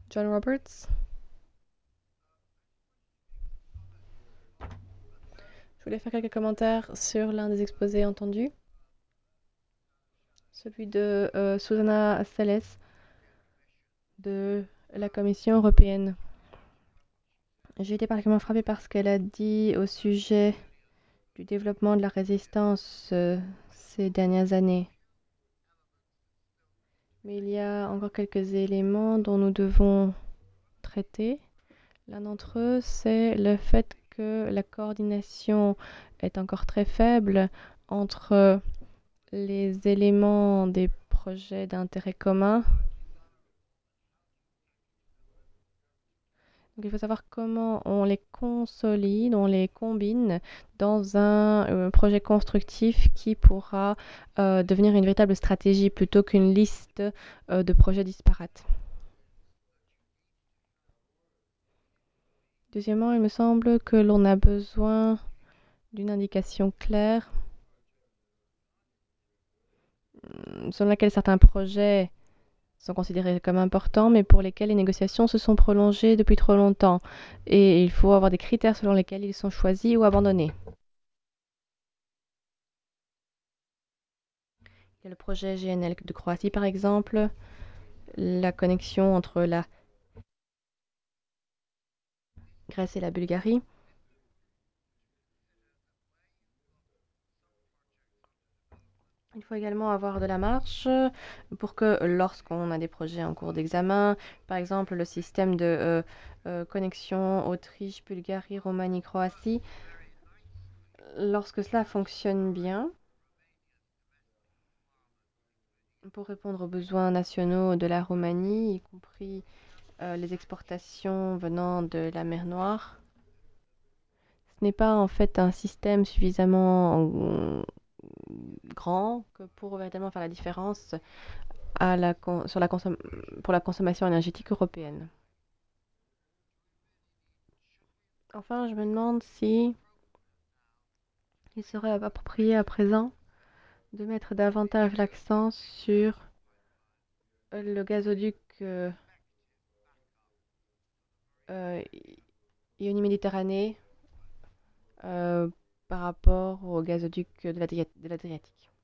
John Roberts. Je voulais faire quelques commentaires sur l'un des exposés entendus, celui de Susanna Seles de la Commission européenne. J'ai été particulièrement frappée par ce qu'elle a dit au sujet du développement de la résistance ces dernières années. Mais il y a encore quelques éléments dont nous devons traiter. L'un d'entre eux, c'est le fait que la coordination est encore très faible entre les éléments des projets d'intérêt commun. Donc, il faut savoir comment on les consolide, on les combine dans un projet constructif qui pourra devenir une véritable stratégie plutôt qu'une liste de projets disparates. Deuxièmement, il me semble que l'on a besoin d'une indication claire selon laquelle certains projets sont considérés comme importants, mais pour lesquels les négociations se sont prolongées depuis trop longtemps. Et il faut avoir des critères selon lesquels ils sont choisis ou abandonnés. Il y a le projet GNL de Croatie, par exemple, la connexion entre la Grèce et la Bulgarie. Il faut également avoir de la marge pour que lorsqu'on a des projets en cours d'examen, par exemple le système de connexion Autriche, Bulgarie, Roumanie, Croatie, lorsque cela fonctionne bien, pour répondre aux besoins nationaux de la Roumanie, y compris les exportations venant de la mer Noire, ce n'est pas en fait un système suffisamment grand que pour véritablement faire la différence pour la consommation énergétique européenne. Enfin, je me demande si il serait approprié à présent de mettre davantage l'accent sur le gazoduc euh, Ionie-Méditerranée par rapport au gazoduc de l'Adriatique.